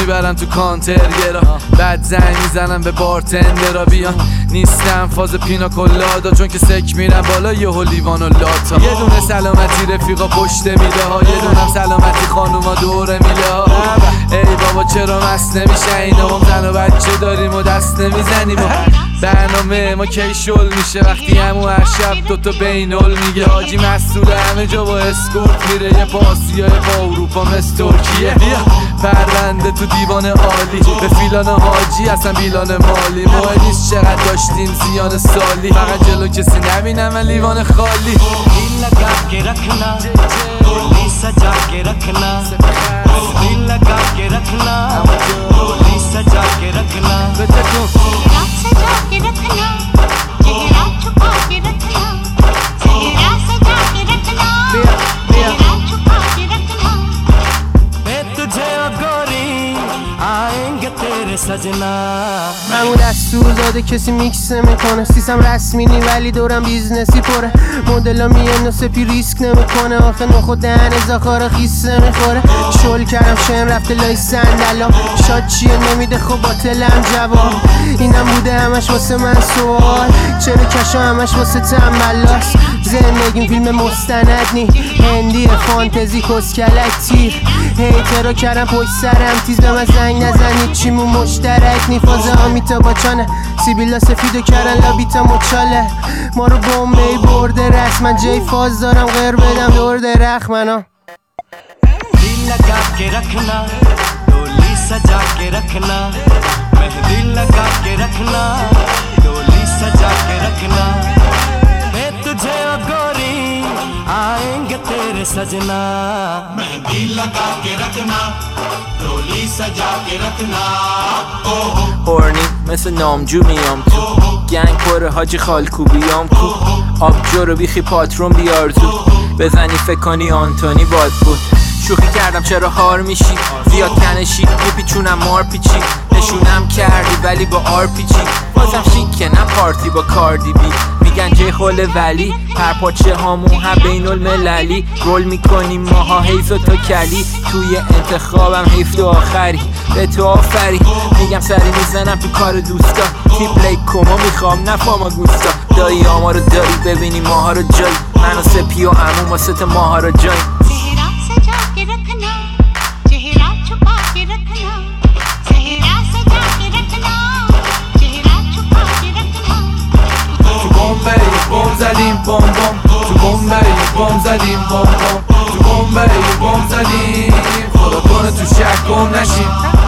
میبرم تو کانترگرا، بعد زنگ میزنم به بارتندرا بیان. نیستم فاز پینا کلادا چون که سک میرم بالا یهو لیوان و لاتا. یه دونه سلامتی رفیقا پشت میله ها، یه دونم سلامتی خانوما دوره میله ها. ای بابا چرا مست نمیشه اینا، ما زن و بچه داریم و دست نمیزنیم. برنامه ما کی شل میشه وقتی همو هر شب دوتا بینول میگه. حاجی مسئول همه جا با اسکورت میره، یه پاسیای با اروپا مثل ترکیه. پرونده تو دیوان عالی به فیلان حاجی اصلا بیلان مالی. مهم نیست چقدر داشتیم زیان سالی، فقط جلو کسی نبینم من لیوان خالی. همون دستور داده کسی میکس نمیکنه، سیستم رسمی نی ولی دورم بیزنسی پره. مدلا میان و سپی ریسک نمیکنه، آخه نخو دهن زاخارا خیس نمیخوره. شل کردم شم رفته لای صندلا، شاد چیه نمیده خب باطلم جواب. اینم بوده همش واسه من سوال، چرا کشا همش واسه تنبلاست. زندگیم فیلم مستند نی، هندی فانتزی کسکلک تیر. هیترا کردم پشت سرم تیز، به من زنگ نزنید چیمون مشترک نی. فاز آمیتا باچانه سیبیلا سفیدو کردن لابیتا مچاله. ما رو بومبی برده رسم، من جای فاز دارم غیر بدم دور درخ منا. दिल लगा के रखना डोली सजा के रखना, मेहंदी लगा के रखना डोली सजा के रखना। मैं तुझे और गोरी आएंगे तेरे सजना, मेहंदी लगा के रखना डोली सजा के रखना. هورنی مثل نامجو میام تو گنگ پره حاجی خالکوبیام کو. آبجو رو بیخی پاترون بیارزو، بزنی فکر کنی آنتونی باد بود. شوخی کردم چرا هار میشی، زیاد کنشی میپیچونم مار پیچی. نشونم کردی ولی با آر پیچی، بازم شیکه نه پارتی با کاردی بی. میگن جای خوله ولی پرپاچه هامون هم بین المللی. رول میکنیم ماها حیف و تو کلی، توی انتخابم حیف تو آخری به تو آفری. میگم سری میزنم تو کار دوستا، تیپ لیک کما میخوام نفاما گوستا. دایی آما رو داری ببینی ماها رو جایی، من و سپی و عموم و ست ماها رو جایی. بم زدیم بم بم تو بمبئی، بم زدیم بم بم تو بمبئی، بم زدیم خدا کنه تو شک گم نشیم.